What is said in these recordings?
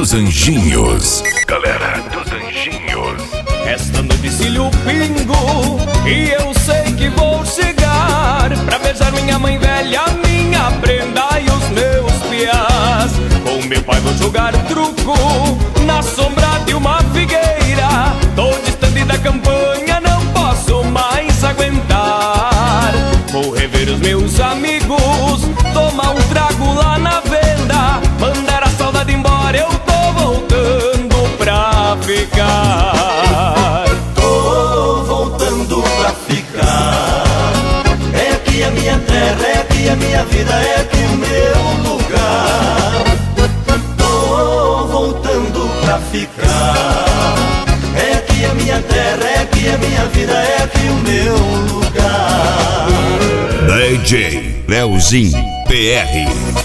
dos Anjinhos. Galera dos Anjinhos. Esta noite cilho o pingo e eu sei que vou chegar pra beijar minha mãe velha, minha prenda e os meus piás. Com meu pai vou jogar truco na sombra de uma figueira. Tô distante da campanha, não posso mais aguentar. Vou rever os meus amigos, tomar um trago lá na venda, mandar a saudade embora, eu tô voltando pra ficar. Tô voltando pra ficar. É aqui a minha terra, é aqui a minha vida, é aqui o meu lugar. Tô voltando pra ficar. É aqui a minha terra, é aqui a minha vida, é aqui o meu lugar. DJ Leozinho PR.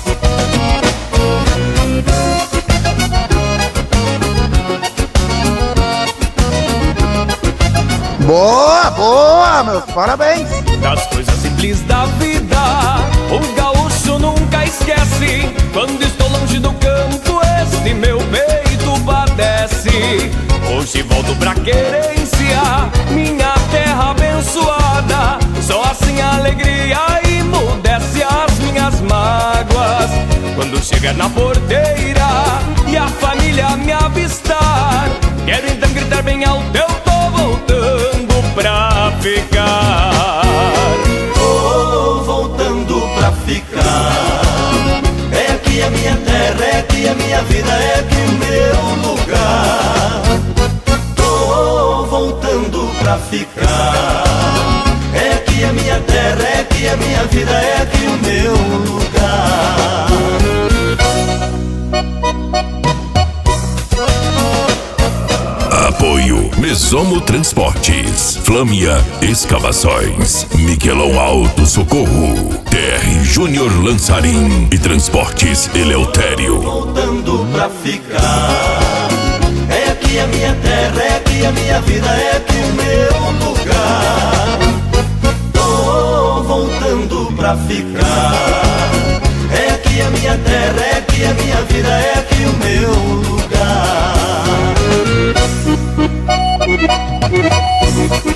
Boa, boa, meus parabéns. Das coisas simples da vida, o gaúcho nunca esquece. Quando estou longe do campo, este meu peito padece. Hoje volto pra querência, minha terra abençoada. Só assim a alegria emudece as minhas mágoas. Quando chegar na porteira e a família me avistar, quero então gritar bem alto, eu tô voltando pra ficar. Tô voltando pra ficar. É aqui a minha terra, é aqui a minha vida, é aqui o meu lugar. Tô voltando pra ficar. É aqui a minha terra, é aqui a minha vida, é aqui o meu lugar. Apoio Mesomo Transportes, Flâmia Escavações, Miquelão Alto Socorro, TR Júnior Lançarim e Transportes Eleutério. Voltando pra ficar. É aqui a minha terra, é aqui a minha vida, é aqui o meu lugar. Tô voltando pra ficar. É aqui a minha terra, é aqui a minha vida, é aqui o meu lugar.